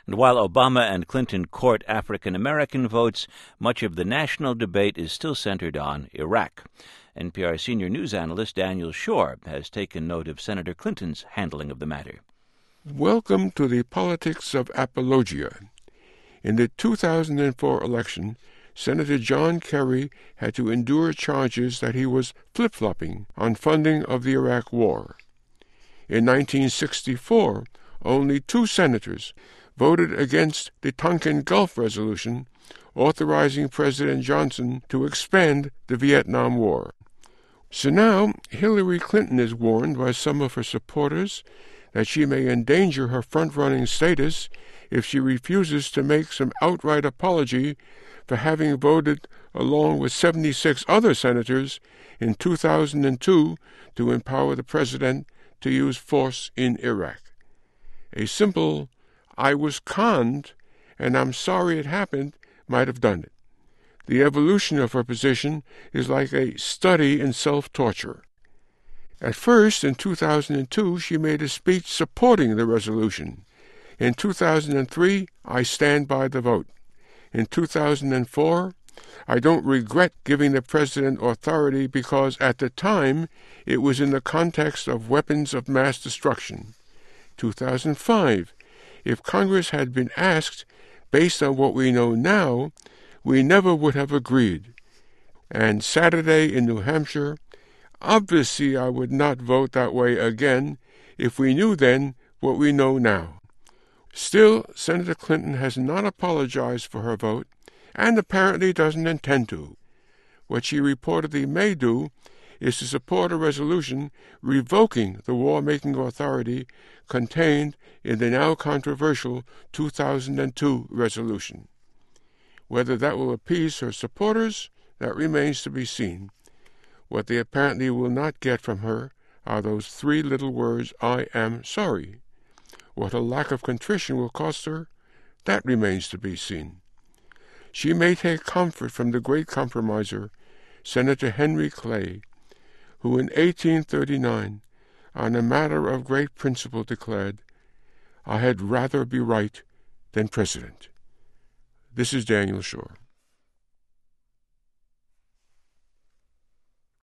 And while Obama and Clinton court African-American votes, much of the national debate is still centered on Iraq. NPR senior news analyst Daniel Schorr has taken note of Senator Clinton's handling of the matter. Welcome to the politics of apologia. In the 2004 election, Senator John Kerry had to endure charges that he was flip-flopping on funding of the Iraq War. In 1964, only 2 senators voted against the Tonkin Gulf Resolution, authorizing President Johnson to expand the Vietnam War. So now, Hillary Clinton is warned by some of her supporters that she may endanger her front-running status if she refuses to make some outright apology for having voted along with 76 other senators in 2002 to empower the president to use force in Iraq. A simple, "I was conned, and I'm sorry it happened," might have done it. The evolution of her position is like a study in self-torture. At first, in 2002, she made a speech supporting the resolution. In 2003, "I stand by the vote." In 2004, "I don't regret giving the president authority because at the time it was in the context of weapons of mass destruction." 2005, "If Congress had been asked, based on what we know now, we never would have agreed." And Saturday in New Hampshire, "Obviously I would not vote that way again if we knew then what we know now." Still, Senator Clinton has not apologized for her vote, and apparently doesn't intend to. What she reportedly may do is to support a resolution revoking the war-making authority contained in the now controversial 2002 resolution. Whether that will appease her supporters, that remains to be seen. What they apparently will not get from her are those 3 little words, "I am sorry." What a lack of contrition will cost her, that remains to be seen. She may take comfort from the great compromiser, Senator Henry Clay, who in 1839, on a matter of great principle, declared, "I had rather be right than president." This is Daniel Schorr.